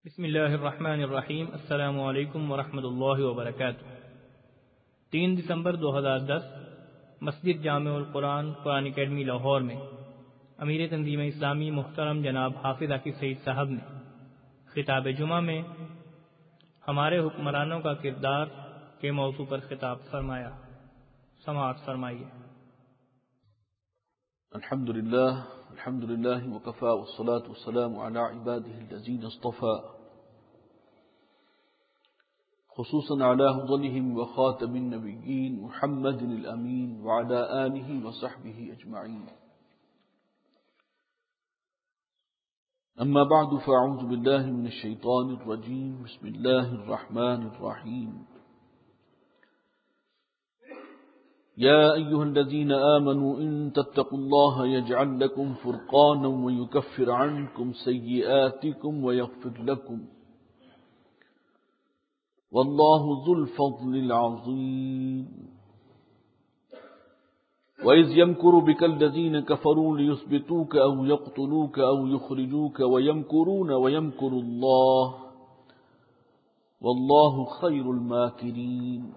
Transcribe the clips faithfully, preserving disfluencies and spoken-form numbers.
بسم اللہ الرحمن الرحیم۔ السلام علیکم ورحمۃ اللہ وبرکاتہ۔ تین دسمبر دو ہزار دس مسجد جامع القرآن قرآن اکیڈمی لاہور میں امیر تنظیم اسلامی محترم جناب حافظ عاقب سعید صاحب نے خطاب جمعہ میں ہمارے حکمرانوں کا کردار کے موضوع پر خطاب فرمایا۔ سماعت فرمائیے۔ الحمد لله الحمد لله وكفى والصلاة والسلام على عباده الذين اصطفى، خصوصا على أفضلهم وخاتم النبيين محمد الأمين وعلى آله وصحبه أجمعين. أما بعد فأعوذ بالله من الشيطان الرجيم. بسم الله الرحمن الرحيم. يا أيها الذين آمنوا إن تتقوا الله يجعل لكم فرقانا ويكفر عنكم سيئاتكم ويغفر لكم، والله ذو الفضل العظيم. وإذ يمكر بك الذين كفروا ليثبتوك أو يقتلوك أو يخرجوك ويمكرون ويمكر الله والله خير الماكرين.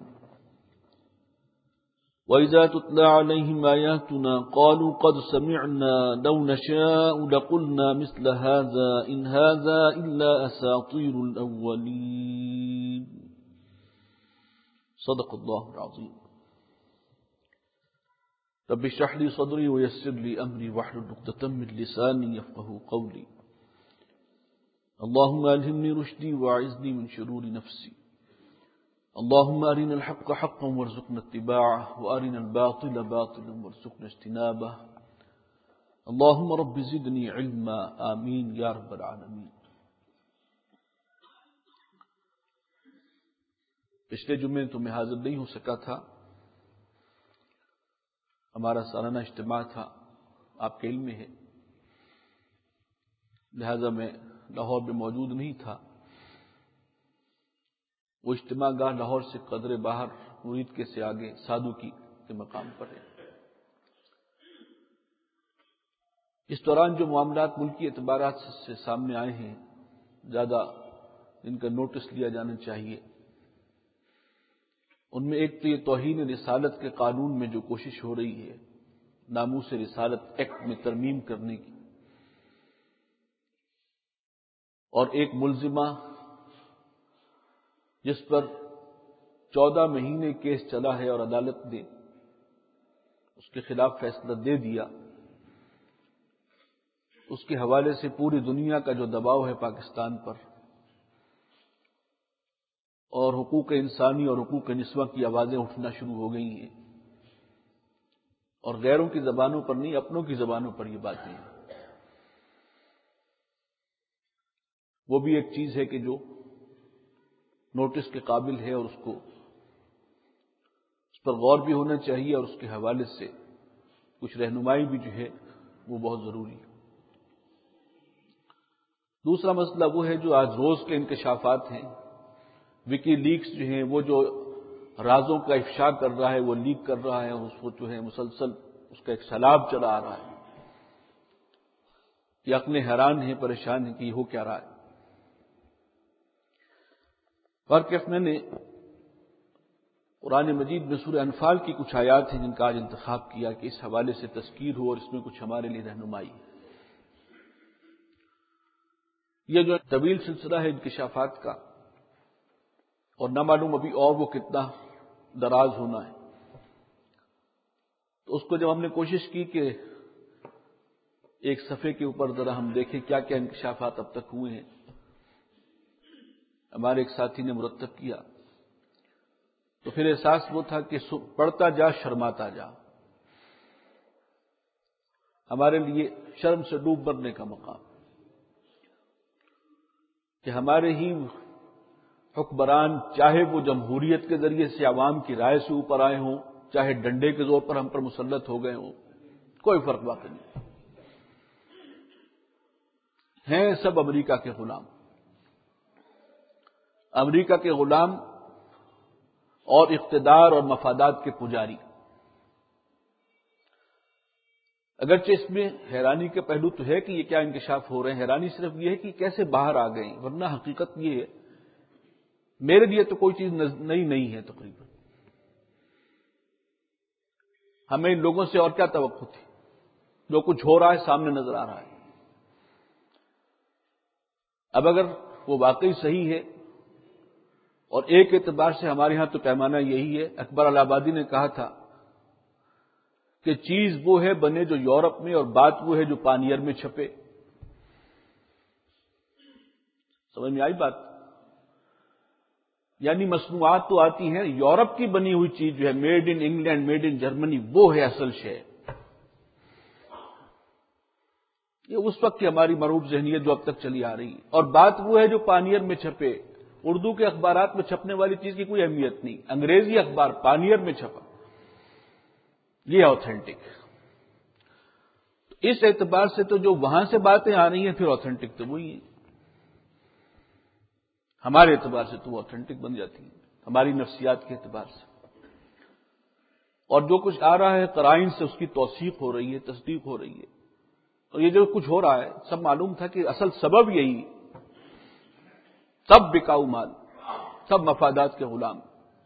وَإِذَا تُتْلَى عَلَيْهِمْ آيَاتُنَا قَالُوا قَدْ سَمِعْنَا لَوْ نَشَاءُ لَقُلْنَا مِثْلَ هَذَا إِنْ هَذَا إِلَّا أَسَاطِيرُ الْأَوَّلِينَ. صدق اللہ العظیم. رب اشرح لي صدري ويسر لي أمري واحلل عقدة من لساني يفقهوا قولي. اللهم ألهمني رشدي وأعذني من شرور نفسي. اللهم أرنا الحق حقا وارزقنا اتباعه وأرنا الباطل باطلا وارزقنا اجتنابه. اللهم رب زدني علما. آمین یا رب العالمین. پچھلے جمعے تو میں حاضر نہیں ہو سکا تھا، ہمارا سالانہ اجتماع تھا، آپ کے علم میں ہے، لہذا میں لاہور میں موجود نہیں تھا۔ وہ اجتماع گاہ لاہور سے قدرے باہر مرید کے سے آگے سادو کی کے مقام پر ہے۔ اس دوران جو معاملات ملکی اعتبارات سے سامنے آئے ہیں، زیادہ ان کا نوٹس لیا جانا چاہیے۔ ان میں ایک تو یہ توہین رسالت کے قانون میں جو کوشش ہو رہی ہے، ناموس رسالت ایکٹ میں ترمیم کرنے کی، اور ایک ملزمہ جس پر چودہ مہینے کیس چلا ہے اور عدالت نے اس کے خلاف فیصلہ دے دیا، اس کے حوالے سے پوری دنیا کا جو دباؤ ہے پاکستان پر، اور حقوق انسانی اور حقوق نسواں کی آوازیں اٹھنا شروع ہو گئی ہیں، اور غیروں کی زبانوں پر نہیں، اپنوں کی زبانوں پر یہ باتیں ہیں۔ وہ بھی ایک چیز ہے کہ جو نوٹس کے قابل ہے، اور اس کو اس پر غور بھی ہونا چاہیے، اور اس کے حوالے سے کچھ رہنمائی بھی جو ہے وہ بہت ضروری ہے۔ دوسرا مسئلہ وہ ہے جو آج روز کے انکشافات ہیں، وکی لیکس جو ہیں، وہ جو رازوں کا افشا کر رہا ہے، وہ لیک کر رہا ہے، اس کو جو ہے مسلسل اس کا ایک سیلاب چلا آ رہا ہے۔ یہ عقلیں حیران ہیں، پریشان ہیں کہ یہ ہو کیا رہا ہے۔ واقف میں نے قرآن مجید میں سورہ انفال کی کچھ آیات ہیں جن کا آج انتخاب کیا کہ اس حوالے سے تذکیر ہو اور اس میں کچھ ہمارے لیے رہنمائی ہے۔ یہ جو طویل سلسلہ ہے انکشافات کا، اور نہ معلوم ابھی اور وہ کتنا دراز ہونا ہے، تو اس کو جب ہم نے کوشش کی کہ ایک صفحے کے اوپر ذرا ہم دیکھیں کیا کیا انکشافات اب تک ہوئے ہیں، ہمارے ایک ساتھی نے مرتب کیا، تو پھر احساس وہ تھا کہ پڑھتا جا شرماتا جا۔ ہمارے لیے شرم سے ڈوب مرنے کا مقام کہ ہمارے ہی حکمران، چاہے وہ جمہوریت کے ذریعے سے عوام کی رائے سے اوپر آئے ہوں، چاہے ڈنڈے کے زور پر ہم پر مسلط ہو گئے ہوں، کوئی فرق واقع نہیں، ہیں سب امریکہ کے غلام، امریکہ کے غلام اور اقتدار اور مفادات کے پجاری۔ اگرچہ اس میں حیرانی کے پہلو تو ہے کہ یہ کیا انکشاف ہو رہے ہیں، حیرانی صرف یہ ہے کہ کیسے باہر آ گئے، ورنہ حقیقت یہ ہے میرے لیے تو کوئی چیز نئی نہیں ہے تقریباً. ہمیں ان لوگوں سے اور کیا توقع تھی؟ جو کچھ ہو رہا ہے سامنے نظر آ رہا ہے. اب اگر وہ واقعی صحیح ہے، اور ایک اعتبار سے ہمارے ہاں تو پیمانہ یہی ہے، اکبر الہ آبادی نے کہا تھا کہ چیز وہ ہے بنے جو یورپ میں اور بات وہ ہے جو پانیئر میں چھپے. سمجھ میں آئی بات؟ یعنی مصنوعات تو آتی ہیں، یورپ کی بنی ہوئی چیز جو ہے made in England, made in Germany, وہ ہے اصل شے. یہ اس وقت کی ہماری معروف ذہنیت جو اب تک چلی آ رہی ہے. اور بات وہ ہے جو پانیئر میں چھپے. اردو کے اخبارات میں چھپنے والی چیز کی کوئی اہمیت نہیں، انگریزی اخبار پانیئر میں چھپا، یہ آتھینٹک. اس اعتبار سے تو جو وہاں سے باتیں آ رہی ہیں پھر آتھینٹک تو وہی ہیں. ہمارے اعتبار سے تو وہ آتھینٹک بن جاتی ہیں، ہماری نفسیات کے اعتبار سے. اور جو کچھ آ رہا ہے قرائن سے اس کی توثیق ہو رہی ہے، تصدیق ہو رہی ہے. اور یہ جو کچھ ہو رہا ہے سب معلوم تھا کہ اصل سبب یہی، سب بکاؤ مال، سب مفادات کے غلام.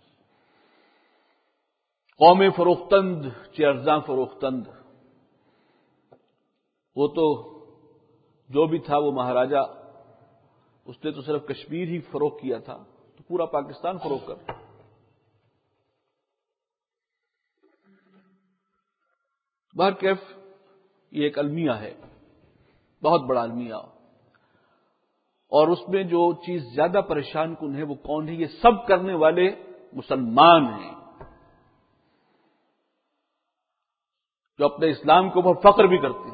قوم فروختند چہ ارزاں فروختند. وہ تو جو بھی تھا وہ مہاراجا، اس نے تو صرف کشمیر ہی فروخت کیا تھا، تو پورا پاکستان فروخت کر. بہرکیف یہ ایک المیہ ہے، بہت بڑا المیہ. اور اس میں جو چیز زیادہ پریشان کن ہے وہ کون ہے؟ یہ سب کرنے والے مسلمان ہیں، جو اپنے اسلام کے اوپر فخر بھی کرتے ہیں.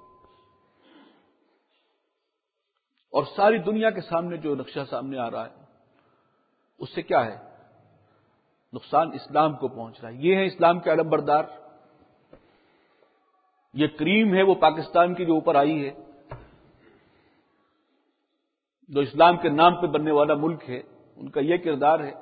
اور ساری دنیا کے سامنے جو نقشہ سامنے آ رہا ہے اس سے کیا ہے؟ نقصان اسلام کو پہنچ رہا ہے. یہ ہے اسلام کے علم بردار. یہ کریم ہے وہ پاکستان کی جو اوپر آئی ہے، جو اسلام کے نام پہ بننے والا ملک ہے، ان کا یہ کردار ہے.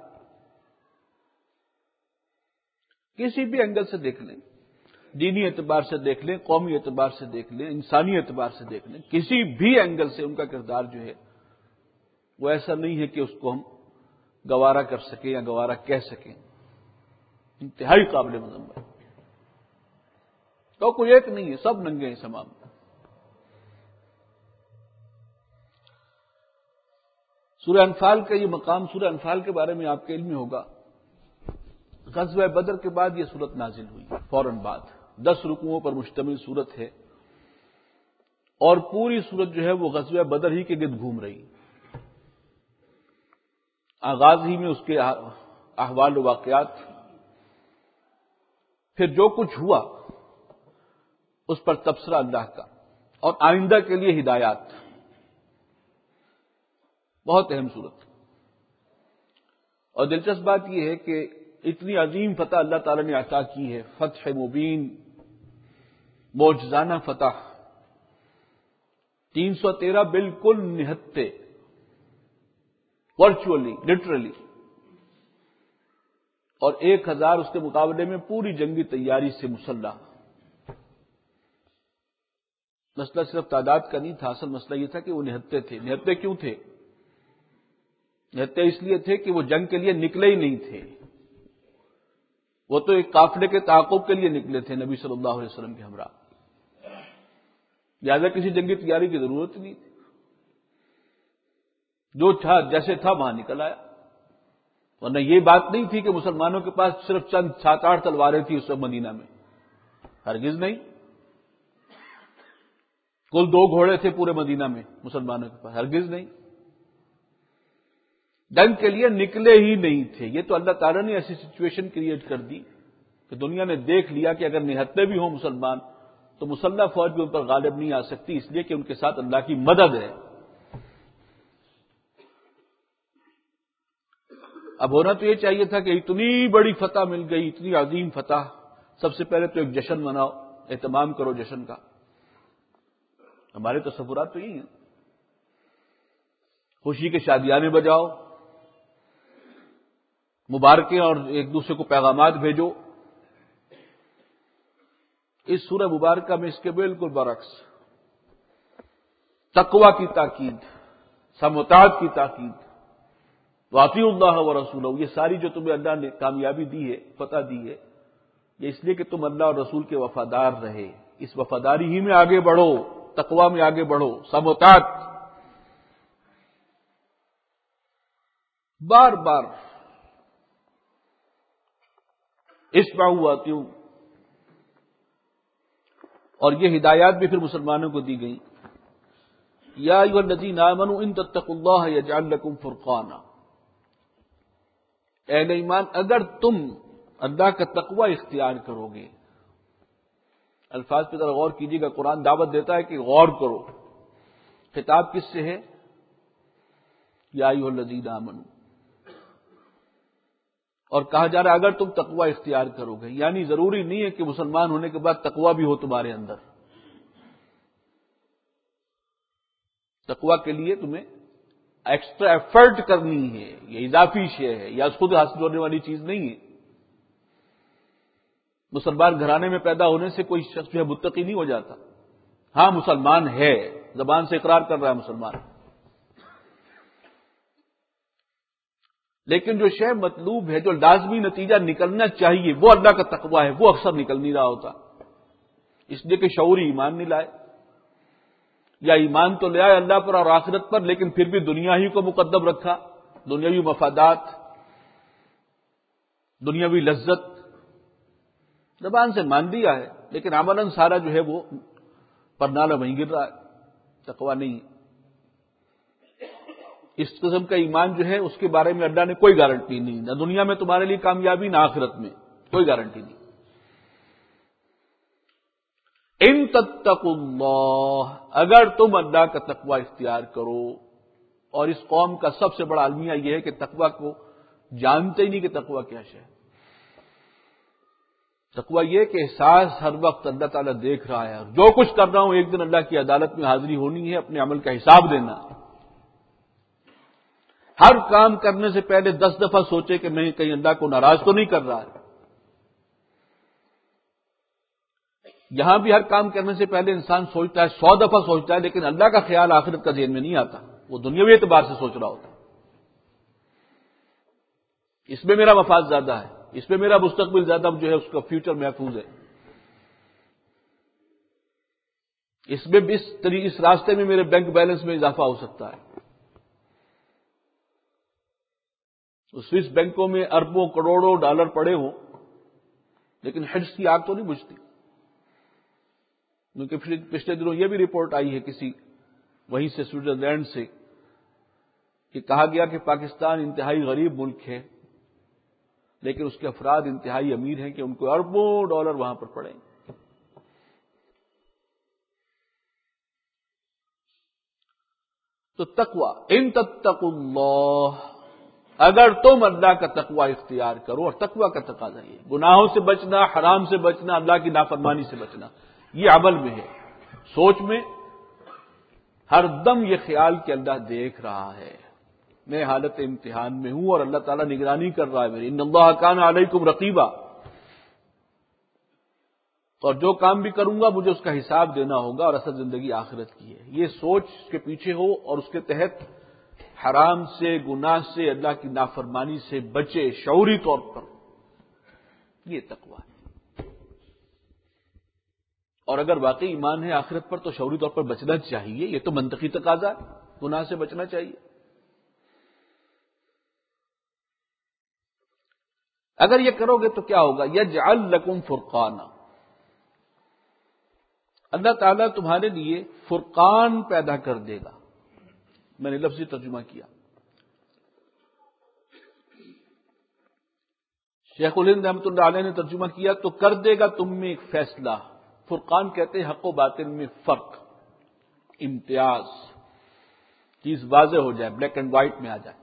کسی بھی اینگل سے دیکھ لیں، دینی اعتبار سے دیکھ لیں، قومی اعتبار سے دیکھ لیں، انسانی اعتبار سے دیکھ لیں، کسی بھی اینگل سے ان کا کردار جو ہے وہ ایسا نہیں ہے کہ اس کو ہم گوارا کر سکیں یا گوارا کہہ سکیں. انتہائی قابل مذمت. تو کوئی ایک نہیں ہے، سب ننگے ہیں تمام. سورہ انفال کا یہ مقام، سورہ انفال کے بارے میں آپ کے علم میں ہوگا، غزوہ بدر کے بعد یہ سورت نازل ہوئی، فوراً بعد. دس رکوعوں پر مشتمل سورت ہے، اور پوری سورت جو ہے وہ غزوہ بدر ہی کے گرد گھوم رہی. آغاز ہی میں اس کے احوال و واقعات، پھر جو کچھ ہوا اس پر تبصرہ اللہ کا، اور آئندہ کے لیے ہدایات. بہت اہم صورت. اور دلچسپ بات یہ ہے کہ اتنی عظیم فتح اللہ تعالی نے عطا کی ہے، فتح مبین، معجزانہ فتح. تین سو تیرہ بالکل نہتے، ورچولی، لٹرلی، اور ایک ہزار اس کے مقابلے میں پوری جنگی تیاری سے مسلح. مسئلہ صرف تعداد کا نہیں تھا، اصل مسئلہ یہ تھا کہ وہ نہتے تھے. نہتے کیوں تھے؟ نہتے اس لیے تھے کہ وہ جنگ کے لیے نکلے ہی نہیں تھے. وہ تو ایک قافلے کے تعاقب کے لیے نکلے تھے نبی صلی اللہ علیہ وسلم کے ہمراہ، لہٰذا کسی جنگی تیاری کی ضرورت نہیں تھی. جو تھا جیسے تھا وہاں نکل آیا. ورنہ یہ بات نہیں تھی کہ مسلمانوں کے پاس صرف چند سات آٹھ تلواریں تھیں اس وقت مدینہ میں، ہرگز نہیں. کل دو گھوڑے تھے پورے مدینہ میں مسلمانوں کے پاس، ہرگز نہیں. جنگ کے لیے نکلے ہی نہیں تھے. یہ تو اللہ تعالیٰ نے ایسی سچویشن کریٹ کر دی کہ دنیا نے دیکھ لیا کہ اگر نہتے بھی ہوں مسلمان تو مسلح فوج بھی ان پر غالب نہیں آ سکتی، اس لیے کہ ان کے ساتھ اللہ کی مدد ہے. اب ہونا تو یہ چاہیے تھا کہ اتنی بڑی فتح مل گئی، اتنی عظیم فتح، سب سے پہلے تو ایک جشن مناؤ، اہتمام کرو جشن کا. ہمارے تصورات تو یہی ہیں، خوشی کے شادیانے بجاؤ، مبارکیں اور ایک دوسرے کو پیغامات بھیجو. اس سورہ مبارکہ میں اس کے بالکل برعکس تقوی کی تاکید، سماطاعت کی تاکید، واطیعوا اللہ و رسولہ، یہ ساری جو تمہیں اللہ نے کامیابی دی ہے، فتح دی ہے، یہ اس لیے کہ تم اللہ اور رسول کے وفادار رہے، اس وفاداری ہی میں آگے بڑھو، تقوی میں آگے بڑھو، سماطاعت۔ بار بار اسمعوا واطیعوا، اور یہ ہدایات بھی پھر مسلمانوں کو دی گئیں، یا ایھا الذین آمنوا ان تتقوا اللہ یجعل لکم فرقانا، اہل ایمان اگر تم اللہ کا تقوی اختیار کرو گے، الفاظ پہ ذرا غور کیجیے گا، قرآن دعوت دیتا ہے کہ غور کرو، خطاب کس سے ہے؟ یا ایھا الذین آمنوا، اور کہا جا رہا ہے اگر تم تقوی اختیار کرو گے، یعنی ضروری نہیں ہے کہ مسلمان ہونے کے بعد تقوی بھی ہو تمہارے اندر، تقوی کے لیے تمہیں ایکسٹرا ایفرٹ کرنی ہے، یہ اضافی شے ہے، یا خود حاصل ہونے والی چیز نہیں ہے۔ مسلمان گھرانے میں پیدا ہونے سے کوئی شخص جو ہے متقی نہیں ہو جاتا، ہاں مسلمان ہے، زبان سے اقرار کر رہا ہے مسلمان، لیکن جو شے مطلوب ہے، جو لازمی نتیجہ نکلنا چاہیے، وہ اللہ کا تقوی ہے، وہ اکثر نکل نہیں رہا ہوتا، اس لیے کہ شعوری ایمان نہیں لائے، یا ایمان تو لے آئے اللہ پر اور آخرت پر، لیکن پھر بھی دنیا ہی کو مقدم رکھا، دنیاوی مفادات، دنیاوی لذت، زبان سے مان دیا ہے لیکن عملاً سارا جو ہے وہ پرنالہ وہیں گر رہا ہے، تقوی نہیں۔ اس قسم کا ایمان جو ہے اس کے بارے میں اللہ نے کوئی گارنٹی نہیں، نہ دنیا میں تمہارے لیے کامیابی نہ آخرت میں، کوئی گارنٹی نہیں۔ ان تتقوا اللہ، اگر تم اللہ کا تقوی اختیار کرو، اور اس قوم کا سب سے بڑا المیہ یہ ہے کہ تقوی کو جانتے ہی نہیں کہ تقوی کیا ہے۔ تقوی یہ کہ احساس ہر وقت اللہ تعالیٰ دیکھ رہا ہے، جو کچھ کر رہا ہوں ایک دن اللہ کی عدالت میں حاضری ہونی ہے، اپنے عمل کا حساب دینا۔ ہر کام کرنے سے پہلے دس دفعہ سوچے کہ میں کہیں اللہ کو ناراض تو نہیں کر رہا ہے۔ یہاں بھی ہر کام کرنے سے پہلے انسان سوچتا ہے، سو دفعہ سوچتا ہے، لیکن اللہ کا خیال آخرت کا ذہن میں نہیں آتا، وہ دنیاوی اعتبار سے سوچ رہا ہوتا ہے، اس میں میرا مفاد زیادہ ہے، اس میں میرا مستقبل زیادہ جو ہے اس کا فیوچر محفوظ ہے، اس میں بھی اس راستے میں میرے بینک بیلنس میں اضافہ ہو سکتا ہے۔ سوئس بینکوں میں اربوں کروڑوں ڈالر پڑے ہوں، لیکن حرص کی آگ تو نہیں بجھتی، کیونکہ پچھلے دنوں یہ بھی رپورٹ آئی ہے کسی وہیں سے سوئٹزرلینڈ سے کہ کہا گیا کہ پاکستان انتہائی غریب ملک ہے، لیکن اس کے افراد انتہائی امیر ہیں کہ ان کو اربوں ڈالر وہاں پر پڑے۔ تو تقوی، ان تتقوا اللہ، اگر تم اللہ کا تقوی اختیار کرو، اور تقوی کا تقاضا یہ گناہوں سے بچنا، حرام سے بچنا، اللہ کی نافرمانی سے بچنا، یہ عمل میں ہے، سوچ میں ہر دم یہ خیال کہ اللہ دیکھ رہا ہے، میں حالت امتحان میں ہوں اور اللہ تعالیٰ نگرانی کر رہا ہے میری، ان اللہ کان علیکم رقیبا، اور جو کام بھی کروں گا مجھے اس کا حساب دینا ہوگا، اور اصل زندگی آخرت کی ہے، یہ سوچ کے پیچھے ہو اور اس کے تحت حرام سے، گناہ سے، اللہ کی نافرمانی سے بچے شعوری طور پر، یہ تقوی ہے۔ اور اگر واقعی ایمان ہے آخرت پر تو شعوری طور پر بچنا چاہیے، یہ تو منطقی تقاضا ہے، گناہ سے بچنا چاہیے۔ اگر یہ کرو گے تو کیا ہوگا؟ یجعل لکم فرقانا، اللہ تعالیٰ تمہارے لیے فرقان پیدا کر دے گا۔ میں نے لفظی ترجمہ کیا، شیخ الہند رحمۃ اللہ علیہ نے ترجمہ کیا تو کر دے گا تم میں ایک فیصلہ۔ فرقان کہتے ہیں حق و باطل میں فرق، امتیاز، چیز واضح ہو جائے، بلیک اینڈ وائٹ میں آ جائے۔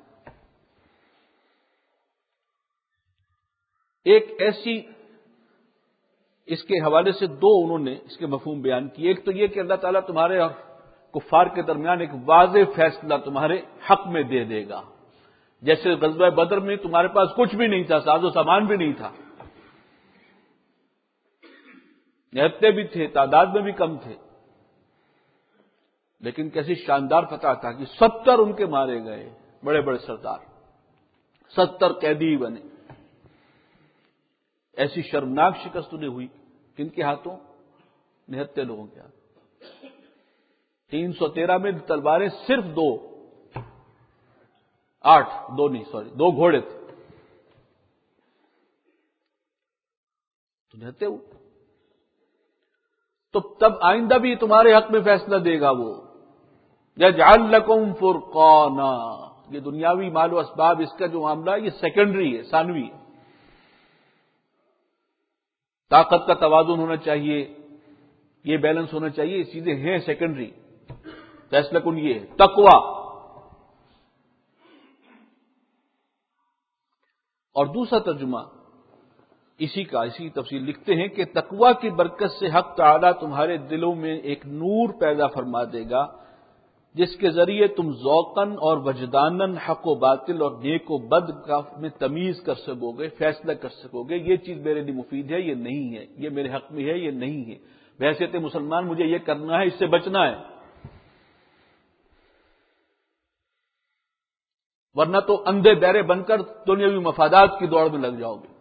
ایک ایسی، اس کے حوالے سے دو انہوں نے اس کے مفہوم بیان کیے، ایک تو یہ کہ اللہ تعالیٰ تمہارے اور کفار کے درمیان ایک واضح فیصلہ تمہارے حق میں دے دے گا، جیسے غزوہ بدر میں تمہارے پاس کچھ بھی نہیں تھا، ساز و سامان بھی نہیں تھا، نہتے بھی تھے، تعداد میں بھی کم تھے، لیکن کیسی شاندار فتح تھا کہ ستر ان کے مارے گئے، بڑے بڑے سردار، ستر قیدی بنے۔ ایسی شرمناک شکست انہیں ہوئی، کن کے ہاتھوں؟ نہتے لوگوں کے ہاتھوں۔ تین سو تیرہ میں تلواریں صرف دو، آٹھ دو نہیں سوری دو گھوڑے تھے، تو نہتے ہو۔ تو تب آئندہ بھی تمہارے حق میں فیصلہ دے گا وہ، یجعل لکم فرقانا۔ یہ دنیاوی مال و اسباب، اس کا جو معاملہ ہے یہ سیکنڈری ہے، ثانوی ہے۔ طاقت کا توازن ہونا چاہیے، یہ بیلنس ہونا چاہیے، یہ چیزیں ہیں سیکنڈری۔ فیصلہ کن یہ ہے تقوی۔ اور دوسرا ترجمہ اسی کا، اسی تفصیل لکھتے ہیں کہ تقوی کی برکت سے حق تعالی تمہارے دلوں میں ایک نور پیدا فرما دے گا، جس کے ذریعے تم ذوقاً اور وجداناً حق و باطل اور نیک و بد کا میں تمیز کر سکو گے، فیصلہ کر سکو گے، یہ چیز میرے لیے مفید ہے، یہ نہیں ہے، یہ میرے حق میں ہے، یہ نہیں ہے، بحیثیت مسلمان مجھے یہ کرنا ہے، اس سے بچنا ہے، ورنہ تو اندھے بہرے بن کر دنیاوی مفادات کی دوڑ میں لگ جاؤ گے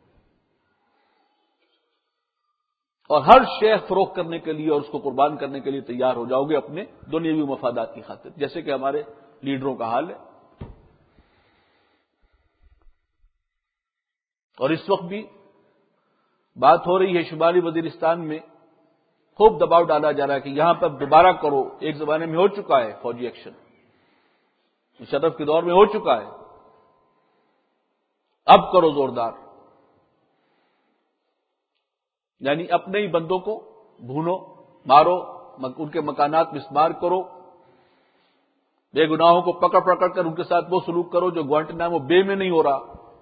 اور ہر شے فروخت کرنے کے لیے اور اس کو قربان کرنے کے لیے تیار ہو جاؤ گے اپنے دنیاوی مفادات کی خاطر، جیسے کہ ہمارے لیڈروں کا حال ہے۔ اور اس وقت بھی بات ہو رہی ہے شمالی وزیرستان میں، خوب دباؤ ڈالا جا رہا ہے کہ یہاں پر دوبارہ کرو، ایک زمانے میں ہو چکا ہے فوجی ایکشن، مشرف کے دور میں ہو چکا ہے، اب کرو زوردار، یعنی اپنے ہی بندوں کو بھونو، مارو، ان کے مکانات مسمار کرو، بے گناہوں کو پکڑ پکڑ کر ان کے ساتھ وہ سلوک کرو جو گوانٹنامو بے میں نہیں ہو رہا۔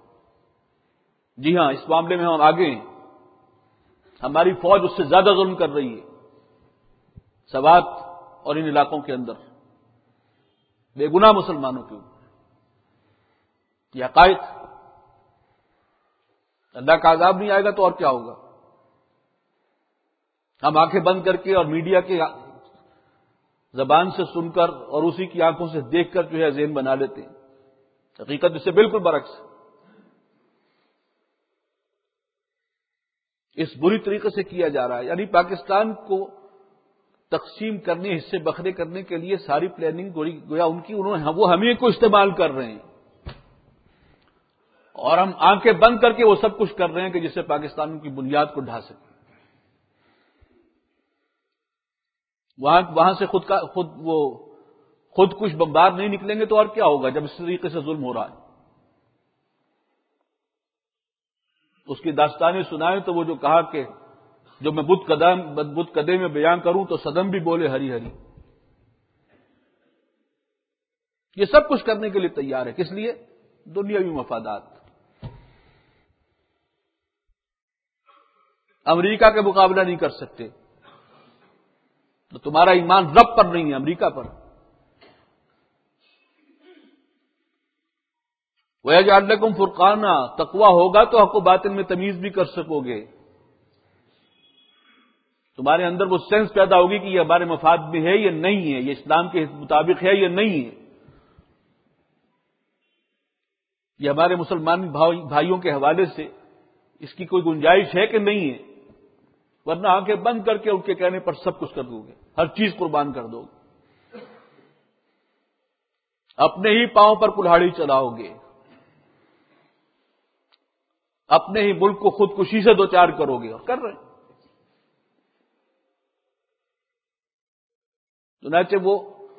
جی ہاں، اس معاملے میں ہم آگے ہیں، ہماری فوج اس سے زیادہ ظلم کر رہی ہے سوات اور ان علاقوں کے اندر بے گناہ مسلمانوں کے اوپر۔ یہ حقائق، اللہ کا عذاب نہیں آئے گا تو اور کیا ہوگا؟ ہم آنکھیں بند کر کے اور میڈیا کی زبان سے سن کر اور اسی کی آنکھوں سے دیکھ کر جو ہے ذہن بنا لیتے ہیں، حقیقت اس سے بالکل برعکس ہے۔ اس بری طریقے سے کیا جا رہا ہے، یعنی پاکستان کو تقسیم کرنے، حصے بکھرے کرنے کے لیے ساری پلاننگ گویا ان کی، انہوں نے وہ ہمیں کو استعمال کر رہے ہیں اور ہم آنکھیں بند کر کے وہ سب کچھ کر رہے ہیں کہ جس سے پاکستان کی بنیاد کو ڈھا سکے۔ وہاں وہاں سے خود کا خود وہ خود کچھ بمبار نہیں نکلیں گے تو اور کیا ہوگا جب اس طریقے سے ظلم ہو رہا ہے؟ اس کی داستانیں سنائیں تو وہ جو کہا کہ جو میں بدھ قدم بدھ قدے میں بیان کروں تو صدم بھی بولے ہری ہری، یہ سب کچھ کرنے کے لیے تیار ہے، کس لیے؟ دنیاوی مفادات۔ امریکہ کے مقابلہ نہیں کر سکتے تو تمہارا ایمان رب پر نہیں ہے، امریکہ پر۔ وَيَجْعَلْ لَكُمْ فُرْقَانًا، تقویٰ ہوگا تو حق و باطل میں تمیز بھی کر سکو گے، تمہارے اندر وہ سینس پیدا ہوگی کہ یہ ہمارے مفاد میں ہے یہ نہیں ہے، یہ اسلام کے مطابق ہے یہ نہیں ہے، یہ ہمارے مسلمان بھائیوں کے حوالے سے اس کی کوئی گنجائش ہے کہ نہیں ہے، ورنہ آنکھیں بند کر کے ان کے کہنے پر سب کچھ کر دو گے، ہر چیز قربان کر دو گے، اپنے ہی پاؤں پر کلہاڑی چلاؤ گے، اپنے ہی ملک کو خودکشی سے دوچار کرو گے، اور کر رہے ہیں۔ چنانچہ وہ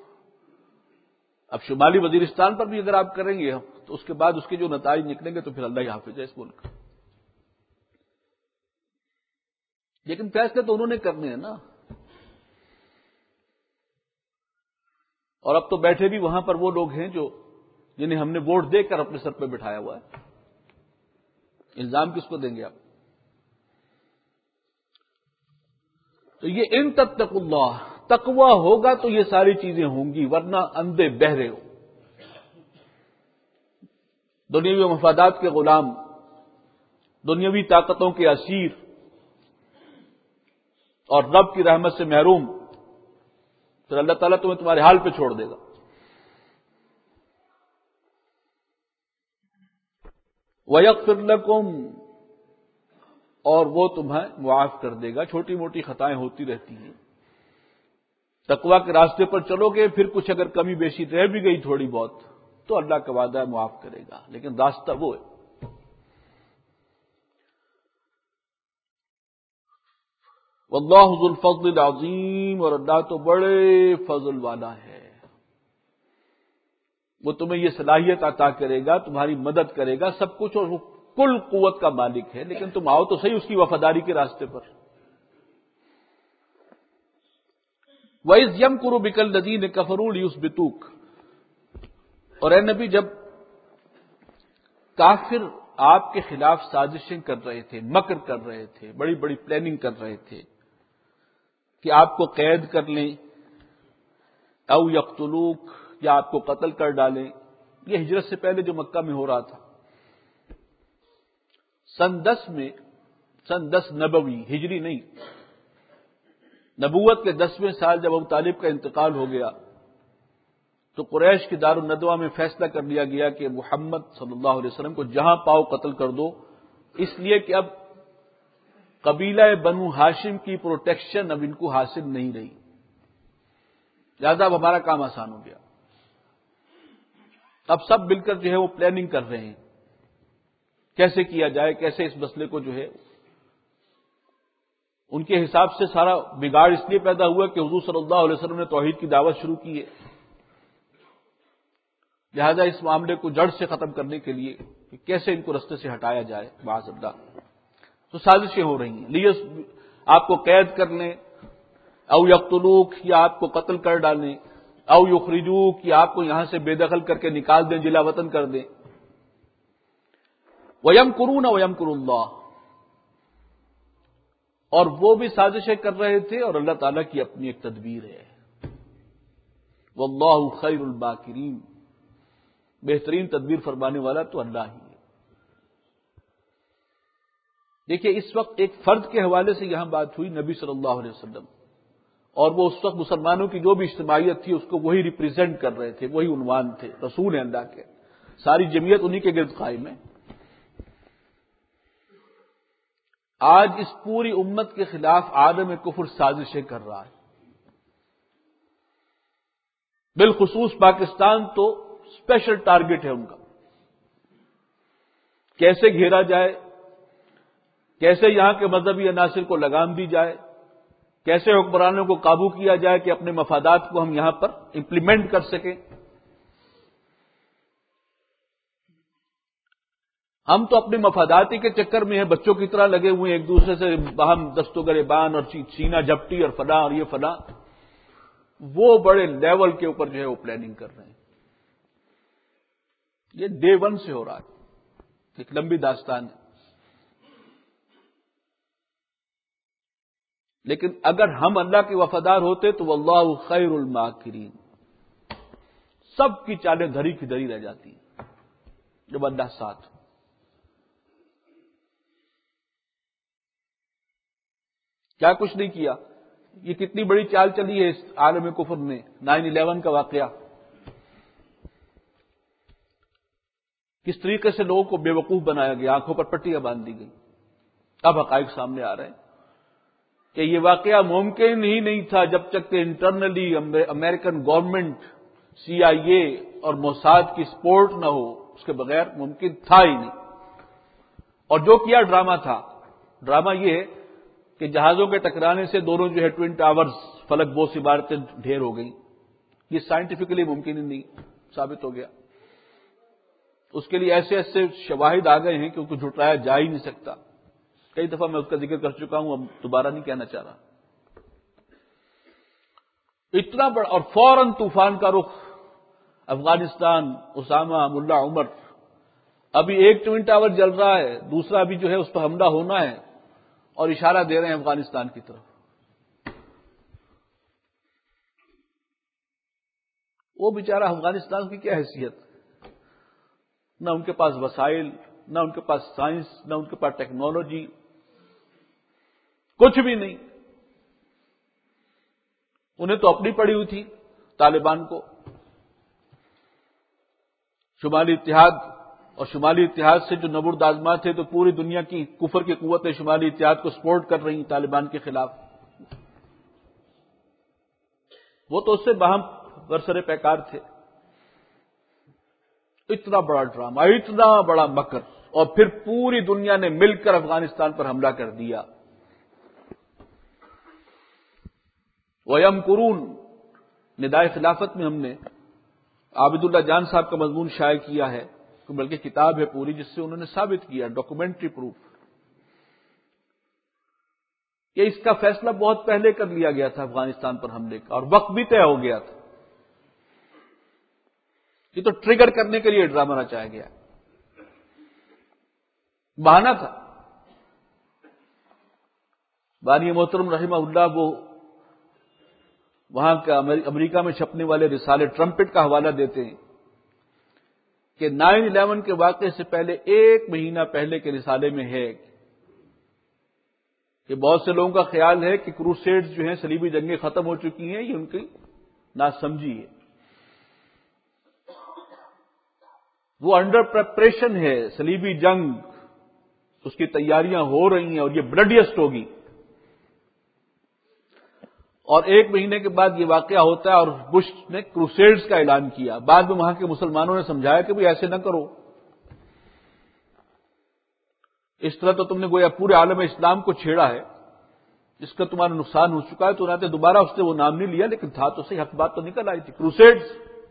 اب شمالی وزیرستان پر بھی اگر آپ کریں گے تو اس کے بعد اس کے جو نتائج نکلیں گے تو پھر اللہ ہی حافظ ہے اس ملک کا۔ لیکن فیصلے تو انہوں نے کرنے ہیں نا، اور اب تو بیٹھے بھی وہاں پر وہ لوگ ہیں جو جنہیں ہم نے ووٹ دے کر اپنے سر پہ بٹھایا ہوا ہے، الزام کس کو دیں گے آپ؟ تو یہ ان تتقوا اللہ، تقوی ہوگا تو یہ ساری چیزیں ہوں گی، ورنہ اندھے بہرے ہو، دنیاوی مفادات کے غلام، دنیاوی طاقتوں کے اسیر، اور رب کی رحمت سے محروم، پھر اللہ تعالیٰ تمہیں تمہارے حال پہ چھوڑ دے گا۔ وَيَغْفِرْ لَكُمْ، اور وہ تمہیں معاف کر دے گا۔ چھوٹی موٹی خطائیں ہوتی رہتی ہیں، تقویٰ کے راستے پر چلو گے، پھر کچھ اگر کمی بیشی رہ بھی گئی تھوڑی بہت تو اللہ کا وعدہ ہے معاف کرے گا، لیکن راستہ وہ ہے۔ واللہ ذو الفضل العظیم، اور اللہ تو بڑے فضل والا ہے، وہ تمہیں یہ صلاحیت عطا کرے گا، تمہاری مدد کرے گا، سب کچھ، اور وہ کل قوت کا مالک ہے، لیکن تم آؤ تو صحیح اس کی وفاداری کے راستے پر۔ وَإِذْ يَمْكُرُ بِكَ الَّذِينَ كَفَرُوا لِيُثْبِتُوكَ، اور اے نبی جب کافر آپ کے خلاف سازشیں کر رہے تھے، مکر کر رہے تھے، بڑی بڑی پلاننگ کر رہے تھے کہ آپ کو قید کر لیں، او یقتلوک، یا آپ کو قتل کر ڈالیں، یہ ہجرت سے پہلے جو مکہ میں ہو رہا تھا، سن دس میں، سن دس نبوی، ہجری نہیں، نبوت کے دسویں سال جب ابو طالب کا انتقال ہو گیا تو قریش کی دار الندوہ میں فیصلہ کر لیا گیا کہ محمد صلی اللہ علیہ وسلم کو جہاں پاؤ قتل کر دو، اس لیے کہ اب قبیلہ بنو ہاشم کی پروٹیکشن اب ان کو حاصل نہیں رہی، لہذا اب ہمارا کام آسان ہو گیا۔ اب سب مل کر جو ہے وہ پلاننگ کر رہے ہیں کیسے کیا جائے، کیسے اس مسئلے کو جو ہے، ان کے حساب سے سارا بگاڑ اس لیے پیدا ہوا کہ حضور صلی اللہ علیہ وسلم نے توحید کی دعوت شروع کی ہے، لہذا اس معاملے کو جڑ سے ختم کرنے کے لیے کہ کیسے ان کو رستے سے ہٹایا جائے، معاذ اللہ، تو سازشیں ہو رہی ہیں، لیس آپ کو قید کر لیں، او یقتلوک، یا آپ کو قتل کر ڈالیں، او یخرجوک، یا آپ کو یہاں سے بے دخل کر کے نکال دیں، جلا وطن کر دیں۔ وَيَمْكُرُونَ وَيَمْكُرُ اللَّهُ، اور وہ بھی سازشیں کر رہے تھے اور اللہ تعالیٰ کی اپنی ایک تدبیر ہے۔ وَاللَّهُ خَيْرُ الْمَاكِرِينَ، بہترین تدبیر فرمانے والا تو اللہ ہی ہے۔ دیکھیے اس وقت ایک فرد کے حوالے سے یہاں بات ہوئی، نبی صلی اللہ علیہ وسلم، اور وہ اس وقت مسلمانوں کی جو بھی اجتماعیت تھی اس کو وہی ریپرزینٹ کر رہے تھے، وہی عنوان تھے، رسول ہیں اللہ کے، ساری جمعیت انہی کے گرد قائم ہے۔ آج اس پوری امت کے خلاف عالم کفر سازشیں کر رہا ہے، بالخصوص پاکستان تو اسپیشل ٹارگٹ ہے ان کا، کیسے گھیرا جائے، کیسے یہاں کے مذہبی عناصر کو لگام دی جائے، کیسے حکمرانوں کو قابو کیا جائے کہ اپنے مفادات کو ہم یہاں پر امپلیمنٹ کر سکیں۔ ہم تو اپنے مفاداتی کے چکر میں ہیں، بچوں کی طرح لگے ہوئے ہیں، ایک دوسرے سے باہم دست و گریبان اور سینہ جھپٹی اور فلاں اور یہ فلاں، وہ بڑے لیول کے اوپر جو ہے وہ پلاننگ کر رہے ہیں۔ یہ ڈے ون سے ہو رہا ہے، ایک لمبی داستان ہے، لیکن اگر ہم اللہ کے وفادار ہوتے تو واللہ خیر الماکرین، سب کی چالیں دھری کی دھری رہ جاتی ہیں جب اللہ ساتھ۔ کیا کچھ نہیں کیا، یہ کتنی بڑی چال چلی ہے اس عالم کفر نے، نائن الیون کا واقعہ، کس طریقے سے لوگوں کو بے وقوف بنایا گیا، آنکھوں پر پٹیاں باندھ دی گئی۔ اب حقائق سامنے آ رہے ہیں کہ یہ واقعہ ممکن ہی نہیں تھا جب تک کہ internally American government, C I A اور موساد کی سپورٹ نہ ہو، اس کے بغیر ممکن تھا ہی نہیں۔ اور جو کیا ڈرامہ تھا، ڈرامہ یہ ہے کہ جہازوں کے ٹکرانے سے دونوں جو ہے ٹوئن ٹاورز، فلک بوس عمارتیں ڈھیر ہو گئیں، یہ سائنٹیفکلی ممکن ہی نہیں ثابت ہو گیا۔ اس کے لیے ایسے ایسے شواہد آ گئے ہیں کہ ان کو جھٹلایا جا ہی نہیں سکتا، کئی دفعہ میں اس کا ذکر کر چکا ہوں، اب دوبارہ نہیں کہنا چاہ رہا۔ اتنا بڑا، اور فوراً طوفان کا رخ، افغانستان، اسامہ، ملا عمر، ابھی ایک ٹوئن ٹاور جل رہا ہے، دوسرا ابھی جو ہے اس پر حملہ ہونا ہے، اور اشارہ دے رہے ہیں افغانستان کی طرف۔ وہ بیچارہ افغانستان کی کیا حیثیت، نہ ان کے پاس وسائل، نہ ان کے پاس سائنس، نہ ان کے پاس ٹیکنالوجی، کچھ بھی نہیں، انہیں تو اپنی پڑی ہوئی تھی طالبان کو. شمالی اتحاد اور شمالی اتحاد سے جو نبرد آزما تھے تو پوری دنیا کی کفر کی قوتیں شمالی اتحاد کو سپورٹ کر رہی ہیں طالبان کے خلاف. وہ تو اس سے باہم برسر پیکار تھے. اتنا بڑا ڈرامہ، اتنا بڑا مکر، اور پھر پوری دنیا نے مل کر افغانستان پر حملہ کر دیا. وَيَمْكُرُونَ ندائے خلافت میں ہم نے عابد اللہ جان صاحب کا مضمون شائع کیا ہے، بلکہ کتاب ہے پوری جس سے انہوں نے ثابت کیا، ڈاکومنٹری پروف، کہ اس کا فیصلہ بہت پہلے کر لیا گیا تھا افغانستان پر حملے کا، اور وقت بھی طے ہو گیا تھا. یہ تو ٹریگر کرنے کے لیے ڈرامہ رچایا گیا، بہانہ تھا. بانی محترم رحمہ اللہ وہ وہاں کا امریکہ میں چھپنے والے رسالے ٹرمپٹ کا حوالہ دیتے ہیں کہ نائن الیون کے واقعے سے پہلے ایک مہینہ پہلے کے رسالے میں ہے کہ بہت سے لوگوں کا خیال ہے کہ کروسیڈز جو ہیں صلیبی جنگیں ختم ہو چکی ہیں، یہ ان کی ناسمجھی ہے. وہ انڈر پریپریشن ہے صلیبی جنگ، اس کی تیاریاں ہو رہی ہیں اور یہ بلڈیسٹ ہوگی. اور ایک مہینے کے بعد یہ واقعہ ہوتا ہے اور بش نے کروسیڈز کا اعلان کیا. بعد میں وہاں کے مسلمانوں نے سمجھایا کہ بھئی ایسے نہ کرو، اس طرح تو تم نے گویا پورے عالم اسلام کو چھیڑا ہے، جس کا تمہارا نقصان ہو چکا ہے. تو انہوں نے دوبارہ اس نے وہ نام نہیں لیا، لیکن تھا تو صحیح، حق بات تو نکل آئی تھی، کروسیڈز.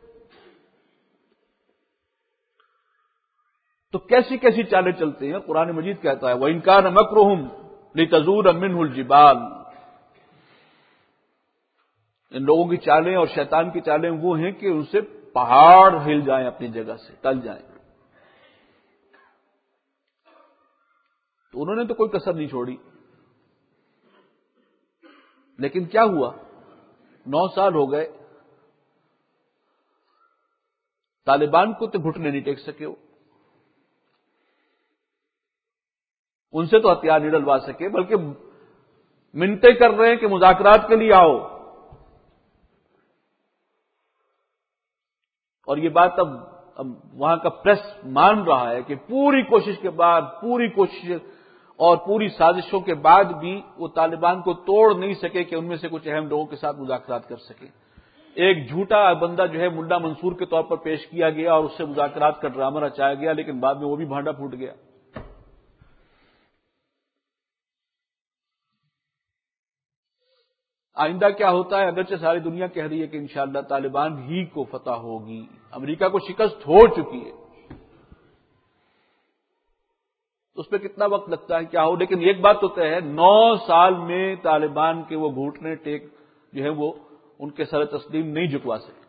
تو کیسی کیسی چالیں چلتے ہیں. قرآن مجید کہتا ہے وَإِنْ كَانَ مَكْرُهُمْ لِتَزُولَ مِنْهُ الْجِبَالُ. ان لوگوں کی چالیں اور شیطان کی چالیں وہ ہیں کہ ان سے پہاڑ ہل جائیں، اپنی جگہ سے ٹل جائیں. تو انہوں نے تو کوئی کسر نہیں چھوڑی. لیکن کیا ہوا؟ نو سال ہو گئے، طالبان کو تو گھٹنے نہیں ٹیک سکے. وہ ان سے تو ہتھیار نہیں ڈلوا سکے، بلکہ منتیں کر رہے ہیں کہ مذاکرات کے لیے آؤ. اور یہ بات اب اب وہاں کا پریس مان رہا ہے کہ پوری کوشش کے بعد، پوری کوشش اور پوری سازشوں کے بعد بھی وہ طالبان کو توڑ نہیں سکے کہ ان میں سے کچھ اہم لوگوں کے ساتھ مذاکرات کر سکے. ایک جھوٹا بندہ جو ہے ملا منصور کے طور پر پیش کیا گیا اور اس سے مذاکرات کا ڈرامہ رچایا گیا، لیکن بعد میں وہ بھی بھانڈا پھوٹ گیا. آئندہ کیا ہوتا ہے؟ اگرچہ ساری دنیا کہہ رہی ہے کہ انشاءاللہ طالبان ہی کو فتح ہوگی، امریکہ کو شکست ہو چکی ہے، اس پہ کتنا وقت لگتا ہے کیا ہو. لیکن ایک بات تو طے ہے، نو سال میں طالبان کے وہ گھٹنے ٹیک جو ہے وہ ان کے سر تسلیم نہیں جھکوا سکے.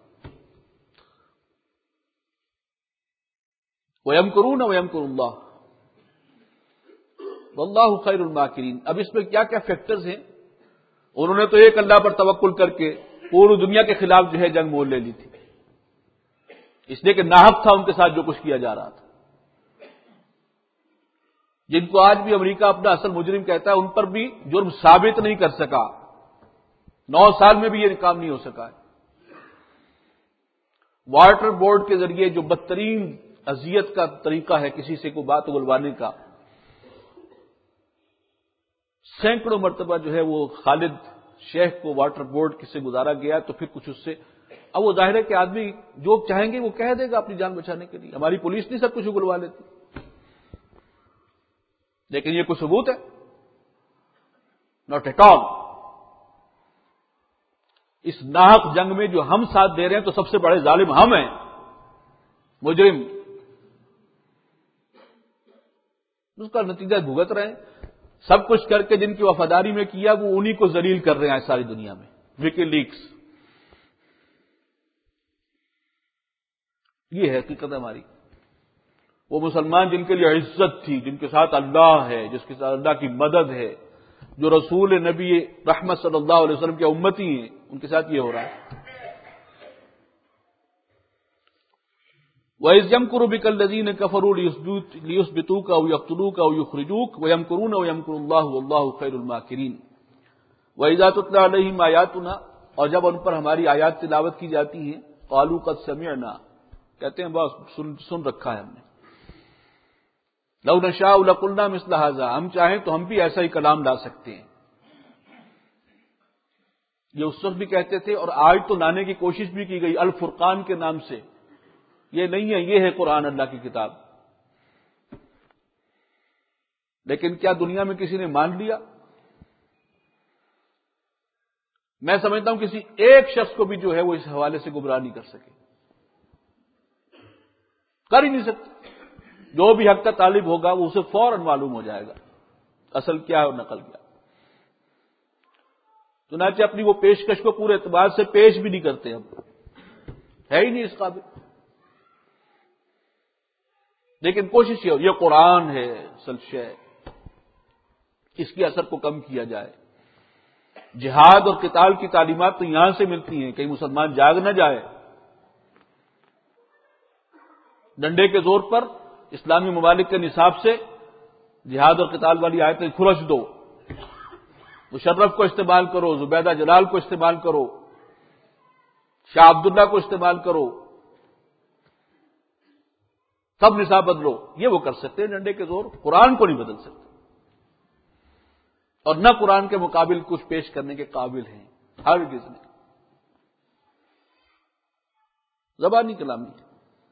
وَيَمْكُرُونَ وَيَمْكُرُ اللَّهُ وَاللَّهُ خَيْرُ الْمَاكِرِينَ. اب اس میں کیا کیا فیکٹرز ہیں؟ انہوں نے تو ایک اللہ پر توکل کر کے پوری دنیا کے خلاف جو ہے جنگ مول لے لی تھی، اس لیے کہ ناحق تھا ان کے ساتھ جو کچھ کیا جا رہا تھا. جن کو آج بھی امریکہ اپنا اصل مجرم کہتا ہے، ان پر بھی جرم ثابت نہیں کر سکا. نو سال میں بھی یہ کام نہیں ہو سکا ہے. واٹر بورڈ کے ذریعے جو بدترین اذیت کا طریقہ ہے کسی سے کوئی بات اگلوانے کا، سینکڑوں مرتبہ جو ہے وہ خالد شیخ کو واٹر بورڈ سے گزارا گیا، تو پھر کچھ اس سے اب وہ ظاہر ہے کہ آدمی جو چاہیں گے وہ کہہ دے گا اپنی جان بچانے کے لیے. ہماری پولیس نہیں سب کچھ اگلوا لیتی، لیکن یہ کوئی ثبوت ہے؟ Not at all. اس ناحق جنگ میں جو ہم ساتھ دے رہے ہیں تو سب سے بڑے ظالم ہم ہیں، مجرم. اس کا نتیجہ بھگت رہے ہیں. سب کچھ کر کے جن کی وفاداری میں کیا وہ انہی کو ذلیل کر رہے ہیں ساری دنیا میں. وکی لیکس، یہ ہے حقیقت ہماری. وہ مسلمان جن کے لیے عزت تھی، جن کے ساتھ اللہ ہے، جس کے ساتھ اللہ کی مدد ہے، جو رسول نبی رحمت صلی اللہ علیہ وسلم کے امتی ہیں، ان کے ساتھ یہ ہو رہا ہے. وَإِذْ يَمْكُرُ بِكَ الَّذِينَ كَفَرُوا لِيُثْبِتُوكَ أَوْ يَقْتُلُوكَ أَوْ يُخْرِجُوكَ وَيَمْكُرُونَ وَيَمْكُرُ اللَّهُ وَاللَّهُ خَيْرُ الْمَاكِرِينَ. وَإِذَا تُتْلَىٰ عَلَيْهِمْ آيَاتُنَا اور جب ان پر ہماری آیات تلاوت کی جاتی ہیں قالوا قد سمعنا، کہتے ہیں بس سن, سن رکھا ہے ہم نے. لو نشاء لقلنا مثل هذا، ہم چاہیں تو ہم بھی ایسا ہی کلام لا سکتے ہیں. یہ اس وقت بھی کہتے تھے اور آج تو لانے کی کوشش بھی کی گئی الفرقان کے نام سے. یہ نہیں ہے، یہ ہے قرآن اللہ کی کتاب. لیکن کیا دنیا میں کسی نے مان لیا؟ میں سمجھتا ہوں کسی ایک شخص کو بھی جو ہے وہ اس حوالے سے گمراہ نہیں کر سکے، کر ہی نہیں سکتے. جو بھی حق کا طالب ہوگا وہ اسے فوراً معلوم ہو جائے گا اصل کیا ہے اور نقل کیا. چنانچہ اپنی وہ پیشکش کو پورے اعتبار سے پیش بھی نہیں کرتے، ہم ہے ہی نہیں اس قابل. لیکن کوشش یہ یہ قرآن ہے اصل شے، اس کے اثر کو کم کیا جائے. جہاد اور قتال کی تعلیمات تو یہاں سے ملتی ہیں، کہیں مسلمان جاگ نہ جائے. ڈنڈے کے زور پر اسلامی ممالک کے نصاب سے جہاد اور قتال والی آیتیں کھرچ دو. مشرف کو استعمال کرو، زبیدہ جلال کو استعمال کرو، شاہ عبداللہ کو استعمال کرو، سب نصاب بدلو. یہ وہ کر سکتے ہیں ڈنڈے کے زور، قرآن کو نہیں بدل سکتے. اور نہ قرآن کے مقابل کچھ پیش کرنے کے قابل ہیں ہر کس میں. زبانی کلامی ہے،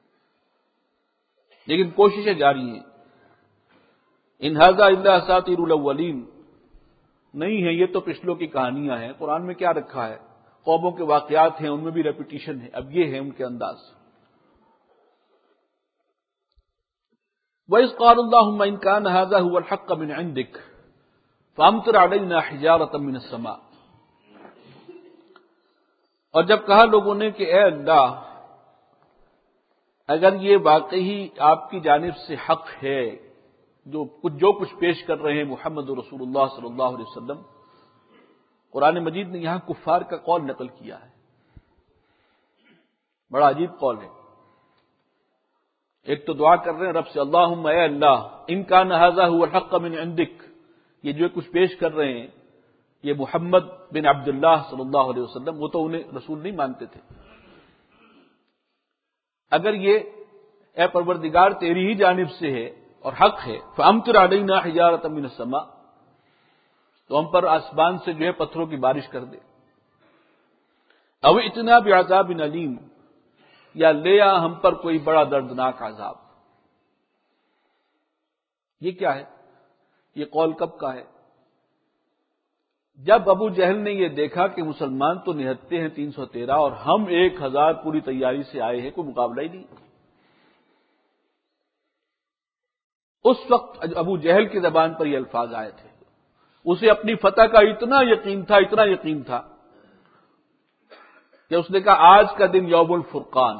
لیکن کوششیں جاری ہیں. ان ھذا الا اساطیر الاولین، نہیں ہے یہ تو پچھلوں کی کہانیاں ہیں. قرآن میں کیا رکھا ہے؟ قوموں کے واقعات ہیں، ان میں بھی ریپیٹیشن ہے. اب یہ ہے ان کے انداز. وَإِذْ قَالُوا اللَّهُمَّ إِنْ كَانَ هَذَا هُوَ الْحَقَّ مِنْ عِنْدِكَ فَأَمْطِرْ عَلَيْنَا حِجَارَةً مِنَ السَّمَاءِ. اور جب کہا لوگوں نے کہ اے اللہ اگر یہ واقعی آپ کی جانب سے حق ہے جو کچھ جو کچھ پیش کر رہے ہیں محمد رسول اللہ صلی اللہ علیہ وسلم، قرآن مجید نے یہاں کفار کا قول نقل کیا ہے. بڑا عجیب قول ہے. ایک تو دعا کر رہے ہیں رب سے اللہم اے اللہ ان کان ھذا ھو الحق من عندک، یہ جو کچھ پیش کر رہے ہیں یہ محمد بن عبداللہ صلی اللہ علیہ وسلم، وہ تو انہیں رسول نہیں مانتے تھے، اگر یہ اے پروردگار تیری ہی جانب سے ہے اور حق ہے فامطر علینا حجارۃ من السماء، تو ہم پر آسمان سے جو ہے پتھروں کی بارش کر دے. او ائتنا بعذاب علیم، یا لے آ ہم پر کوئی بڑا دردناک عذاب. یہ کیا ہے؟ یہ قول کب کا ہے؟ جب ابو جہل نے یہ دیکھا کہ مسلمان تو نہتے ہیں تین سو تیرہ اور ہم ایک ہزار پوری تیاری سے آئے ہیں، کوئی مقابلہ ہی نہیں. اس وقت ابو جہل کی زبان پر یہ الفاظ آئے تھے. اسے اپنی فتح کا اتنا یقین تھا اتنا یقین تھا کہ اس نے کہا آج کا دن یوم الفرقان،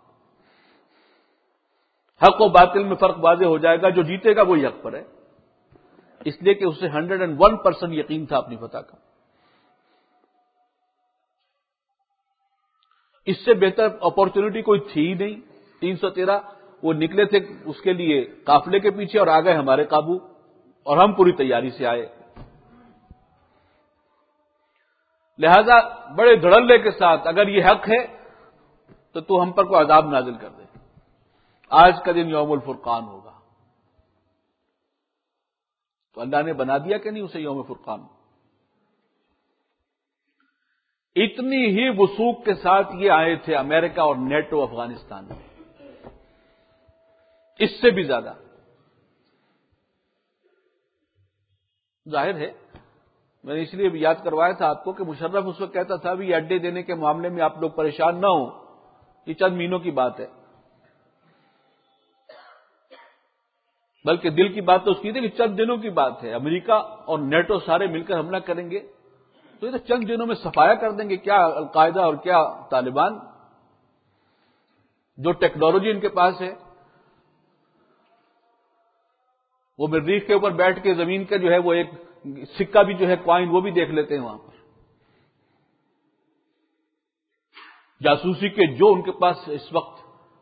حق و باطل میں فرق واضح ہو جائے گا، جو جیتے گا وہی حق پر ہے. اس لیے کہ اسے ہنڈریڈ اینڈ ون پرسینٹ یقین تھا اپنی فتح کا. اس سے بہتر اپورچونٹی کوئی تھی ہی نہیں. تین سو تیرہ وہ نکلے تھے اس کے لیے قافلے کے پیچھے اور آ گئے ہمارے قابو، اور ہم پوری تیاری سے آئے. لہذا بڑے دھڑلے کے ساتھ اگر یہ حق ہے تو تو ہم پر کوئی عذاب نازل کر دے. آج کا دن یوم الفرقان ہوگا. تو اللہ نے بنا دیا کہ نہیں اسے یوم فرقان. اتنی ہی وثوق کے ساتھ یہ آئے تھے امریکہ اور نیٹو افغانستان میں، اس سے بھی زیادہ. ظاہر ہے میں نے اس لیے بھی یاد کروایا تھا آپ کو کہ مشرف اس وقت کہتا تھا بھی اڈے دینے کے معاملے میں آپ لوگ پریشان نہ ہوں، یہ چند مہینوں کی بات ہے. بلکہ دل کی بات تو اس کی تھی کہ چند دنوں کی بات ہے، امریکہ اور نیٹو سارے مل کر حملہ کریں گے تو یہ تو چند دنوں میں صفایا کر دیں گے. کیا القاعدہ اور کیا طالبان، جو ٹیکنالوجی ان کے پاس ہے، وہ مریخ کے اوپر بیٹھ کے زمین کا جو ہے وہ ایک سکہ بھی جو ہے کوائن وہ بھی دیکھ لیتے ہیں وہاں پر. جاسوسی کے جو ان کے پاس اس وقت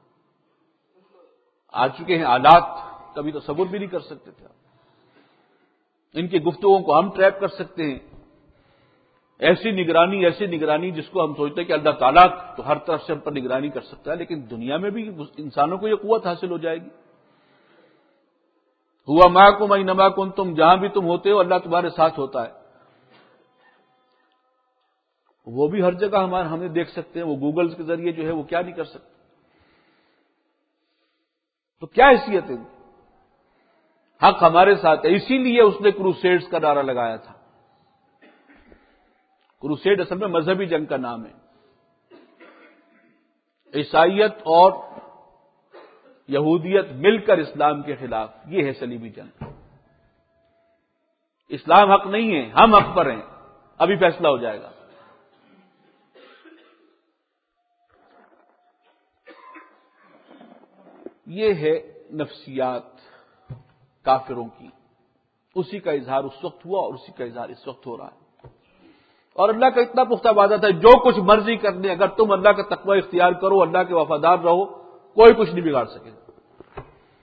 آ چکے ہیں آلات، کبھی تصور بھی نہیں کر سکتے تھے. ان کی گفتگوؤں کو ہم ٹریپ کر سکتے ہیں. ایسی نگرانی ایسی نگرانی جس کو ہم سوچتے ہیں کہ اللہ تعالیٰ تو ہر طرف سے ہم پر نگرانی کر سکتا ہے، لیکن دنیا میں بھی انسانوں کو یہ قوت حاصل ہو جائے گی۔ ہوا معکم اینما کنتم، جہاں بھی تم ہوتے ہو اللہ تمہارے ساتھ ہوتا ہے۔ وہ بھی ہر جگہ ہمارے ہمیں دیکھ سکتے ہیں، وہ گوگل کے ذریعے جو ہے وہ کیا نہیں کر سکتے۔ تو کیا حیثیت ہے؟ حق ہمارے ساتھ ہے، اسی لیے اس نے کروسیڈز کا نعرہ لگایا تھا۔ کروسیڈ اصل میں مذہبی جنگ کا نام ہے۔ عیسائیت اور یہودیت مل کر اسلام کے خلاف، یہ ہے صلیبی جنگ۔ اسلام حق نہیں ہے، ہم حق پر ہیں، ابھی فیصلہ ہو جائے گا۔ یہ ہے نفسیات کافروں کی، اسی کا اظہار اس وقت ہوا اور اسی کا اظہار اس وقت ہو رہا ہے۔ اور اللہ کا اتنا پختہ وعدہ تھا، جو کچھ مرضی کرنے، اگر تم اللہ کا تقوی اختیار کرو، اللہ کے وفادار رہو، کوئی کچھ نہیں بگاڑ سکے گا۔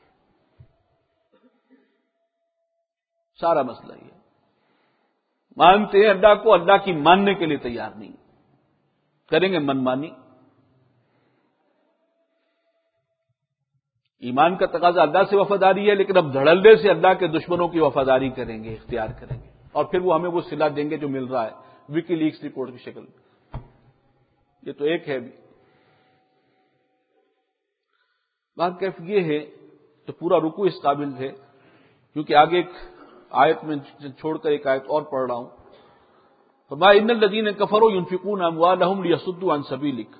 سارا مسئلہ یہ مانتے ہیں اللہ کو، اللہ کی ماننے کے لیے تیار نہیں، کریں گے من مانی۔ ایمان کا تقاضا اللہ سے وفاداری ہے، لیکن اب دھڑلے سے اللہ کے دشمنوں کی وفاداری کریں گے، اختیار کریں گے، اور پھر وہ ہمیں وہ صلہ دیں گے جو مل رہا ہے وکی لیکس رپورٹ کی شکل میں۔ یہ تو ایک ہے بھی بات، کیف یہ ہے تو پورا رکوع اس قابل ہے، کیونکہ آگے ایک آیت میں چھوڑ کر ایک آیت اور پڑھ رہا ہوں۔ فرمایا ان الذین کفروا ينفقون اموالهم لیصدوا عن سبیلک،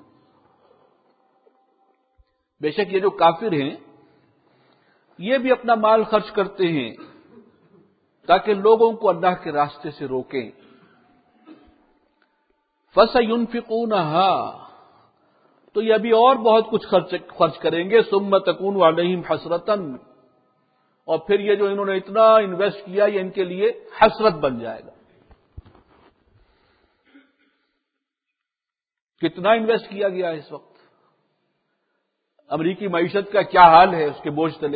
بے شک یہ جو کافر ہیں یہ بھی اپنا مال خرچ کرتے ہیں تاکہ لوگوں کو اللہ کے راستے سے روکیں۔ فَسَيُنْفِقُونَهَا، تو یہ ابھی اور بہت کچھ خرچ خرچ کریں گے، ثُمَّ تَكُونُ عَلَيْهِمْ حَسْرَةً، اور پھر یہ جو انہوں نے اتنا انویسٹ کیا یہ ان کے لیے حسرت بن جائے گا۔ کتنا انویسٹ کیا گیا اس وقت، امریکی معیشت کا کیا حال ہے، اس کے بوجھ تلے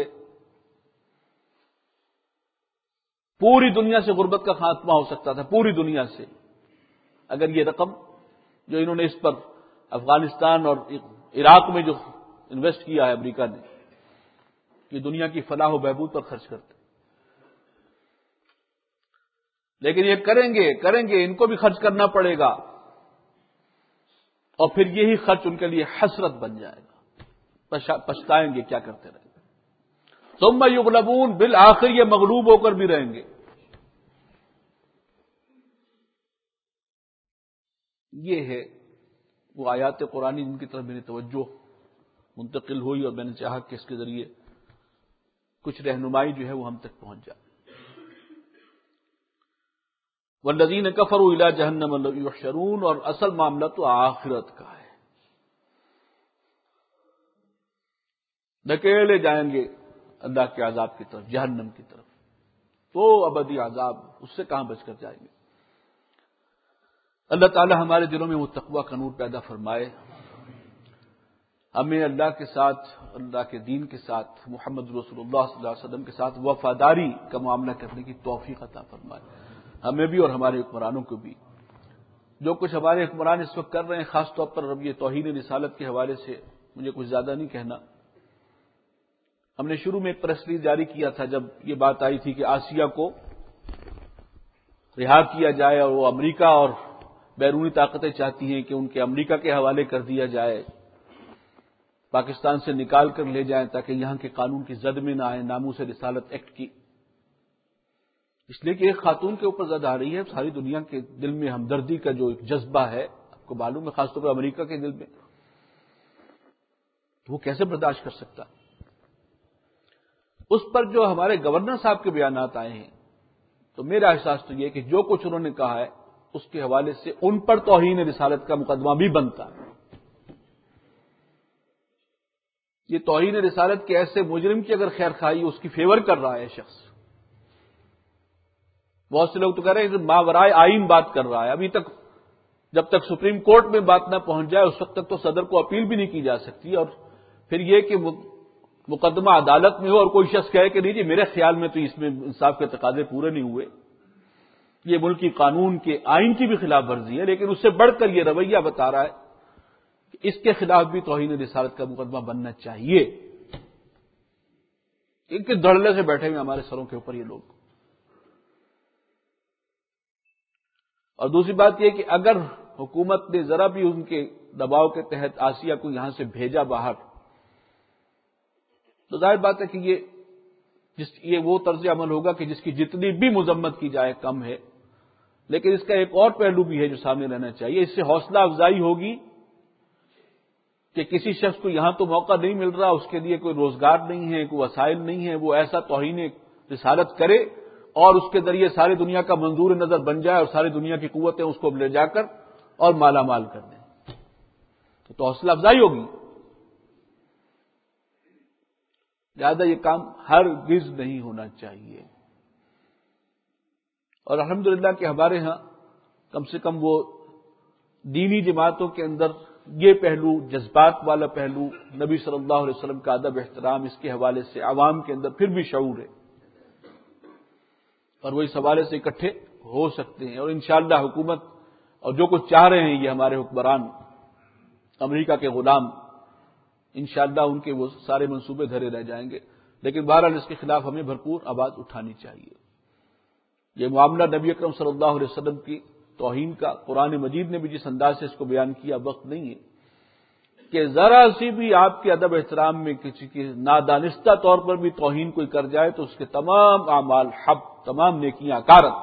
پوری دنیا سے غربت کا خاتمہ ہو سکتا تھا، پوری دنیا سے، اگر یہ رقم جو انہوں نے اس پر افغانستان اور عراق میں جو انویسٹ کیا ہے امریکہ نے، یہ دنیا کی فلاح و بہبود پر خرچ کرتے۔ لیکن یہ کریں گے کریں گے ان کو بھی خرچ کرنا پڑے گا، اور پھر یہی خرچ ان کے لیے حسرت بن جائے گا، پچھتائیں گے کیا کرتے رہے۔ ثم یغلبون، بالآخر یہ مغلوب ہو کر بھی رہیں گے۔ یہ ہے وہ آیات قرآنی جن کی طرف میری توجہ منتقل ہوئی، اور میں نے چاہا کہ اس کے ذریعے کچھ رہنمائی جو ہے وہ ہم تک پہنچ جائے۔ والذین کفروا الی جہنم یحشرون، اور اصل معاملہ تو آخرت کا ہے، دھکیلے جائیں گے اللہ کے عذاب کی طرف، جہنم کی طرف، وہ ابدی عذاب، اس سے کہاں بچ کر جائیں گے۔ اللہ تعالی ہمارے دلوں میں وہ تقویٰ کا نور پیدا فرمائے، ہمیں اللہ کے ساتھ، اللہ کے دین کے ساتھ، محمد رسول اللہ صلی اللہ علیہ وسلم کے ساتھ وفاداری کا معاملہ کرنے کی توفیق عطا فرمائے، ہمیں بھی اور ہمارے حکمرانوں کو بھی۔ جو کچھ ہمارے حکمران اس وقت کر رہے ہیں، خاص طور پر اب یہ توہین رسالت کے حوالے سے مجھے کچھ زیادہ نہیں کہنا۔ ہم نے شروع میں ایک پریس ریلیز جاری کیا تھا جب یہ بات آئی تھی کہ آسیہ کو رہا کیا جائے، اور وہ امریکہ اور بیرونی طاقتیں چاہتی ہیں کہ ان کے امریکہ کے حوالے کر دیا جائے، پاکستان سے نکال کر لے جائیں تاکہ یہاں کے قانون کی زد میں نہ آئے، ناموس رسالت ایکٹ کی، اس لیے کہ ایک خاتون کے اوپر زد آ رہی ہے۔ ساری دنیا کے دل میں ہمدردی کا جو ایک جذبہ ہے، آپ کو معلوم ہے، خاص طور پر امریکہ کے دل میں، تو وہ کیسے برداشت کر سکتا؟ اس پر جو ہمارے گورنر صاحب کے بیانات آئے ہیں، تو میرا احساس تو یہ کہ جو کچھ انہوں نے کہا ہے اس کے حوالے سے ان پر توہین رسالت کا مقدمہ بھی بنتا ہے۔ یہ توہین رسالت کے ایسے مجرم کی اگر خیر خواہی اس کی فیور کر رہا ہے شخص، بہت سے لوگ تو کہہ رہے ہیں کہ ماورائے آئین بات کر رہا ہے، ابھی تک جب تک سپریم کورٹ میں بات نہ پہنچ جائے اس وقت تک تو صدر کو اپیل بھی نہیں کی جا سکتی، اور پھر یہ کہ مقدمہ عدالت میں ہو اور کوئی شخص کہے کہ نہیں جی میرے خیال میں تو اس میں انصاف کے تقاضے پورے نہیں ہوئے، یہ ملکی قانون کے آئین کی بھی خلاف ورزی ہے، لیکن اس سے بڑھ کر یہ رویہ بتا رہا ہے کہ اس کے خلاف بھی توہین رسالت کا مقدمہ بننا چاہیے۔ ان کے دھڑلے سے بیٹھے ہوئے ہمارے سروں کے اوپر یہ لوگ۔ اور دوسری بات یہ کہ اگر حکومت نے ذرا بھی ان کے دباؤ کے تحت آسیہ کو یہاں سے بھیجا باہر، تو ظاہر بات ہے کہ یہ جس یہ وہ طرز عمل ہوگا کہ جس کی جتنی بھی مذمت کی جائے کم ہے، لیکن اس کا ایک اور پہلو بھی ہے جو سامنے رہنا چاہیے۔ اس سے حوصلہ افزائی ہوگی کہ کسی شخص کو یہاں تو موقع نہیں مل رہا، اس کے لیے کوئی روزگار نہیں ہے، کوئی وسائل نہیں ہے، وہ ایسا توہین رسالت کرے اور اس کے ذریعے ساری دنیا کا منظور نظر بن جائے اور ساری دنیا کی قوتیں اس کو لے جا کر اور مالا مال کر دیں، تو, تو حوصلہ افزائی ہوگی۔ لہذا یہ کام ہرگز نہیں ہونا چاہیے۔ اور الحمدللہ کہ ہمارے ہاں کم سے کم وہ دینی جماعتوں کے اندر یہ پہلو، جذبات والا پہلو، نبی صلی اللہ علیہ وسلم کا ادب احترام، اس کے حوالے سے عوام کے اندر پھر بھی شعور ہے، اور وہ اس حوالے سے اکٹھے ہو سکتے ہیں۔ اور انشاءاللہ حکومت اور جو کچھ چاہ رہے ہیں یہ ہمارے حکمران امریکہ کے غلام، انشاءاللہ ان کے وہ سارے منصوبے دھرے رہ جائیں گے، لیکن بہرحال اس کے خلاف ہمیں بھرپور آواز اٹھانی چاہیے۔ یہ معاملہ نبی اکرم صلی اللہ علیہ وسلم کی توہین کا قرآن مجید نے بھی جس انداز سے اس کو بیان کیا، وقت نہیں ہے کہ ذرا سی بھی آپ کے ادب احترام میں کسی کی نادانستہ طور پر بھی توہین کوئی کر جائے تو اس کے تمام اعمال حب، تمام نیکیاں اکارت۔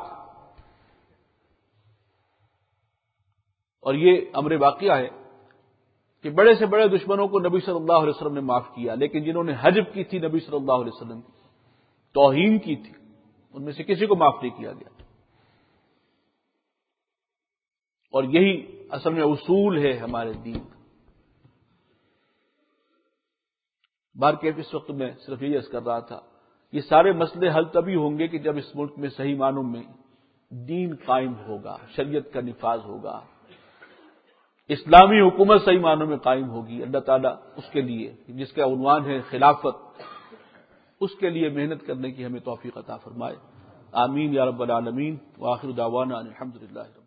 اور یہ امر واقعہ ہے کہ بڑے سے بڑے دشمنوں کو نبی صلی اللہ علیہ وسلم نے معاف کیا، لیکن جنہوں نے حجب کی تھی نبی صلی اللہ علیہ وسلم کی، توہین کی تھی، ان میں سے کسی کو معاف نہیں کیا گیا۔ اور یہی اصل میں اصول ہے ہمارے دین کا۔ بار کے اس وقت میں صرف یہی عرض کر رہا تھا، یہ سارے مسئلے حل تبھی ہوں گے کہ جب اس ملک میں صحیح معنوں میں دین قائم ہوگا، شریعت کا نفاذ ہوگا، اسلامی حکومت صحیح معنوں میں قائم ہوگی۔ اللہ تعالیٰ اس کے لیے جس کا عنوان ہے خلافت، اس کے لیے محنت کرنے کی ہمیں توفیق عطا فرمائے۔ آمین یا رب العالمین۔ وآخر دعوانا ان الحمد للہ۔